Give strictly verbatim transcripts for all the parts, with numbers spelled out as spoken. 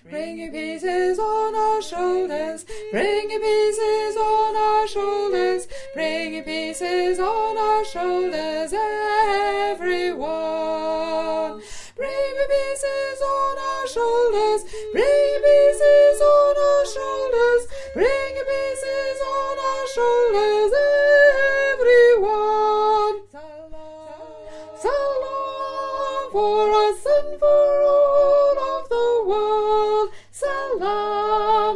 Bringing pieces on our shoulders, bringing pieces on our shoulders, bringing pieces on our shoulders, everyone. Bringing pieces on our shoulders, bringing pieces on our shoulders, bringing pieces on our shoulders, everyone. Salam, salam for us and for all of the world. Salam,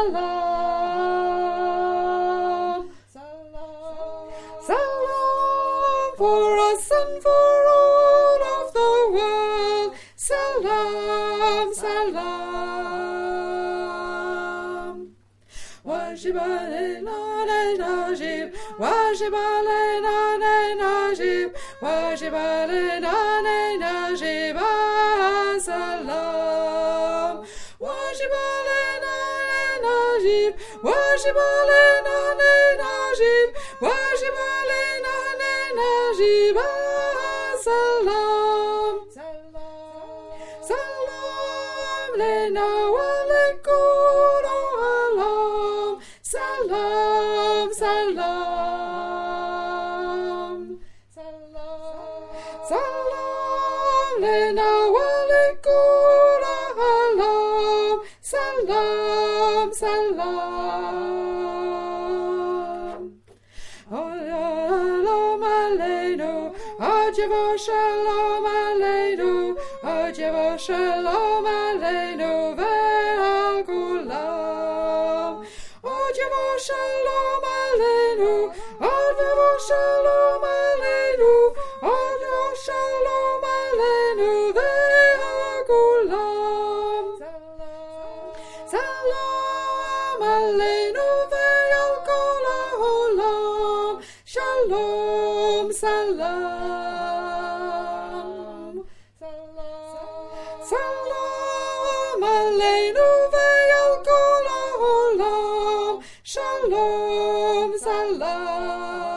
salam, salam, salam for us and for all of the world. Salam, salam. Wajib alayna najib, wajib alayna najib, wajib alayna najib, salam. Wajib alayna najib, wajib alayna najib, wajib alayna najib, salam. Salam lena wa lekum alam. Salam, salam, salam, salam lena wa lekum alam. Salam, salam. Shalom aleinu, Ajeva shalom aleinu, Ajeva shalom aleinu ve'al kulam. Ajeva shalom aleinu, Ajeva shalom aleinu, Ajeva shalom aleinu ve'al kulam. Salam aleinu ve'al kol ha'olam. Shalom, salam, salam aleinu ve'al kol ha'olam. Shalom, salam.